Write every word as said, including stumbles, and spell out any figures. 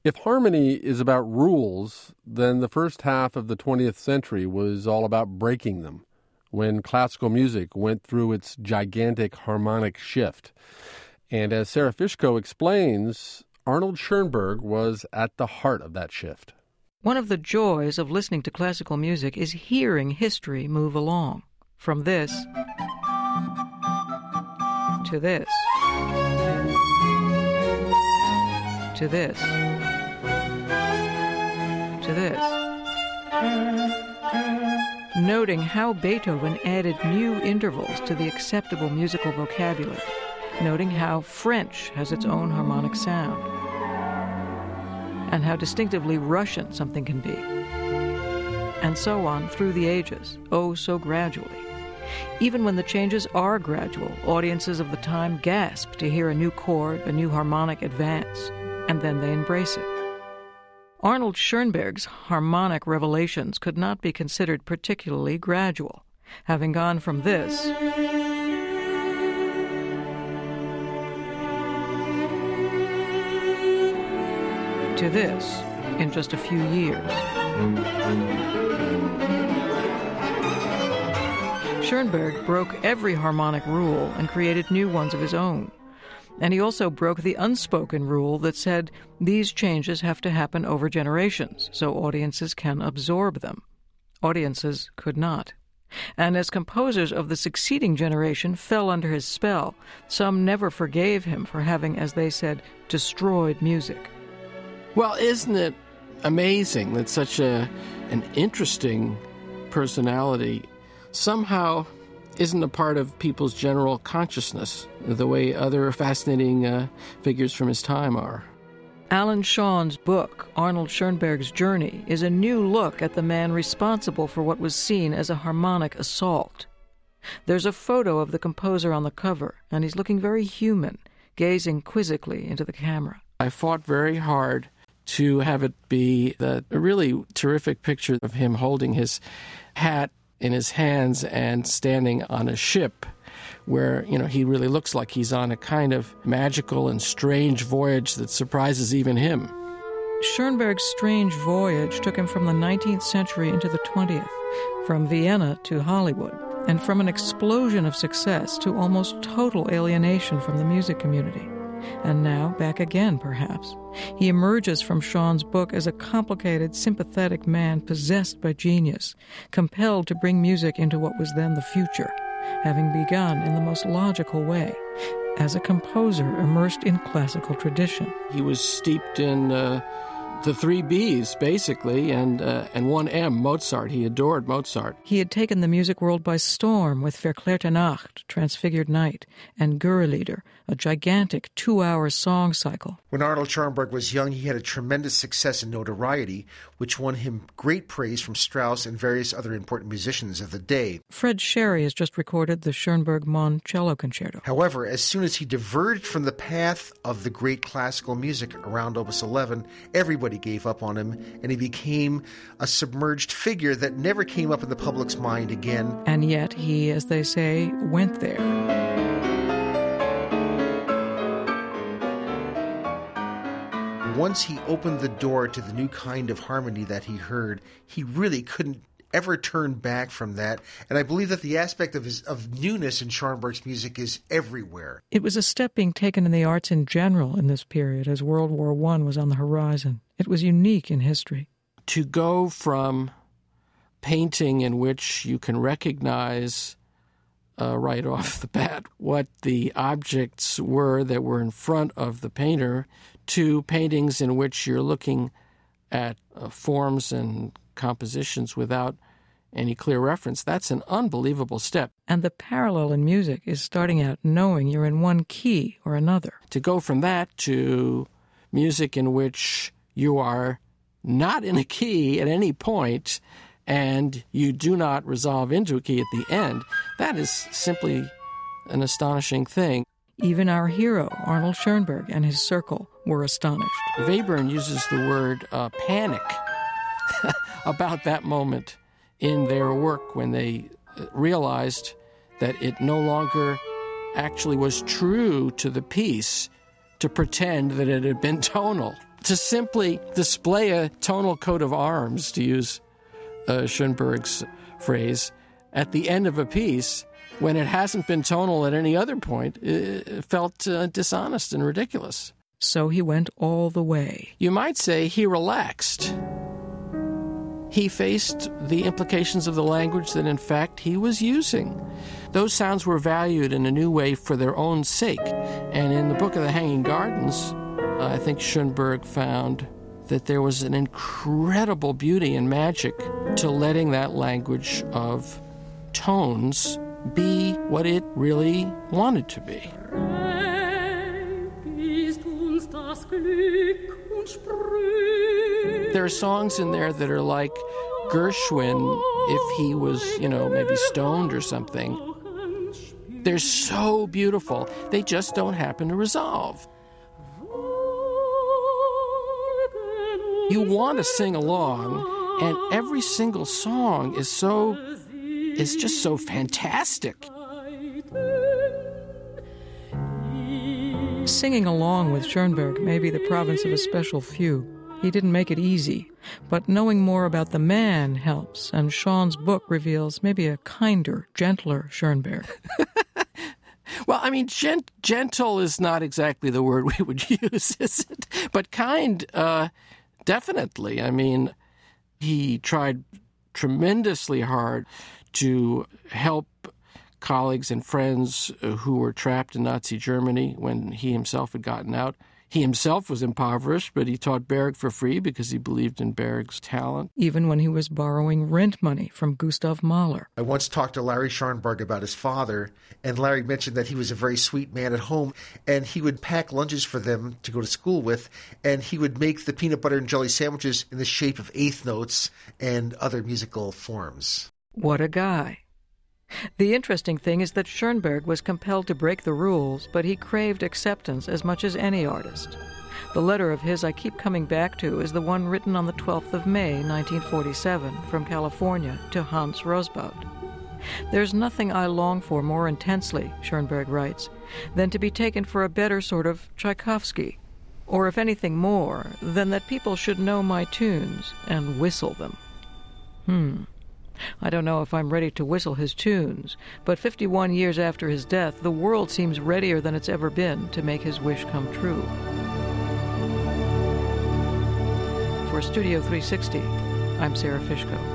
If harmony is about rules, then the first half of the twentieth century was all about breaking them, when classical music went through its gigantic harmonic shift. And as Sarah Fishko explains, Arnold Schoenberg was at the heart of that shift. One of the joys of listening to classical music is hearing history move along. From this to this to this to this. Noting how Beethoven added new intervals to the acceptable musical vocabulary. Noting how French has its own harmonic sound. And how distinctively Russian something can be. And so on through the ages, oh so gradually. Even when the changes are gradual, audiences of the time gasp to hear a new chord, a new harmonic advance, and then they embrace it. Arnold Schoenberg's harmonic revelations could not be considered particularly gradual, having gone from this to this in just a few years. Schoenberg broke every harmonic rule and created new ones of his own. And he also broke the unspoken rule that said these changes have to happen over generations so audiences can absorb them. Audiences could not. And as composers of the succeeding generation fell under his spell, some never forgave him for having, as they said, destroyed music. Well, isn't it amazing that such a an interesting personality somehow isn't a part of people's general consciousness the way other fascinating uh, figures from his time are? Alan Shawn's book, Arnold Schoenberg's Journey, is a new look at the man responsible for what was seen as a harmonic assault. There's a photo of the composer on the cover, and he's looking very human, gazing quizzically into the camera. I fought very hard to have it be the a really terrific picture of him holding his hat in his hands and standing on a ship where, you know, he really looks like he's on a kind of magical and strange voyage that surprises even him. Schoenberg's strange voyage took him from the nineteenth century into the twentieth, from Vienna to Hollywood, and from an explosion of success to almost total alienation from the music community. And now, back again, perhaps. He emerges from Shawn's book as a complicated, sympathetic man possessed by genius, compelled to bring music into what was then the future, having begun in the most logical way, as a composer immersed in classical tradition. He was steeped in uh, the three B's, basically, and uh, and one M, Mozart. He adored Mozart. He had taken the music world by storm with Verklärte Nacht, Transfigured Night, and Gurrelieder, a gigantic two-hour song cycle. When Arnold Schoenberg was young, he had a tremendous success and notoriety, which won him great praise from Strauss and various other important musicians of the day. Fred Sherry has just recorded the Schoenberg-Mon Cello Concerto. However, as soon as he diverged from the path of the great classical music around Opus eleven, everybody gave up on him, and he became a submerged figure that never came up in the public's mind again. And yet he, as they say, went there. Once he opened the door to the new kind of harmony that he heard, he really couldn't ever turn back from that. And I believe that the aspect of his of newness in Schoenberg's music is everywhere. It was a step being taken in the arts in general in this period as World War One was on the horizon. It was unique in history. To go from painting in which you can recognize uh, right off the bat what the objects were that were in front of the painter to paintings in which you're looking at uh, forms and compositions without any clear reference, that's an unbelievable step. And the parallel in music is starting out knowing you're in one key or another. To go from that to music in which you are not in a key at any point and you do not resolve into a key at the end, that is simply an astonishing thing. Even our hero, Arnold Schoenberg, and his circle were astonished. Webern uses the word uh, panic about that moment in their work when they realized that it no longer actually was true to the piece to pretend that it had been tonal. to simply display a tonal coat of arms, to use uh, Schoenberg's phrase, at the end of a piece when it hasn't been tonal at any other point, it felt uh, dishonest and ridiculous. So he went all the way. You might say he relaxed. He faced the implications of the language that, in fact, he was using. Those sounds were valued in a new way for their own sake. And in the Book of the Hanging Gardens, I think Schoenberg found that there was an incredible beauty and magic to letting that language of tones be what it really wanted to be. There are songs in there that are like Gershwin if he was, you know, maybe stoned or something. They're so beautiful. They just don't happen to resolve. You want to sing along, and every single song is so, is just so fantastic. Singing along with Schoenberg may be the province of a special few. He didn't make it easy, but knowing more about the man helps, and Sean's book reveals maybe a kinder, gentler Schoenberg. Well, I mean, gent- gentle is not exactly the word we would use, is it? But kind, uh, definitely. I mean, he tried tremendously hard to help colleagues and friends who were trapped in Nazi Germany when he himself had gotten out. He himself was impoverished, but he taught Berg for free because he believed in Berg's talent. Even when he was borrowing rent money from Gustav Mahler. I once talked to Larry Schoenberg about his father, and Larry mentioned that he was a very sweet man at home, and he would pack lunches for them to go to school with, and he would make the peanut butter and jelly sandwiches in the shape of eighth notes and other musical forms. What a guy. The interesting thing is that Schoenberg was compelled to break the rules, but he craved acceptance as much as any artist. The letter of his I keep coming back to is the one written on the twelfth of May, nineteen forty-seven, from California to Hans Rosbaud. There's nothing I long for more intensely, Schoenberg writes, than to be taken for a better sort of Tchaikovsky, or if anything more, than that people should know my tunes and whistle them. Hmm. I don't know if I'm ready to whistle his tunes, but fifty-one years after his death, the world seems readier than it's ever been to make his wish come true. For Studio three sixty, I'm Sarah Fishko.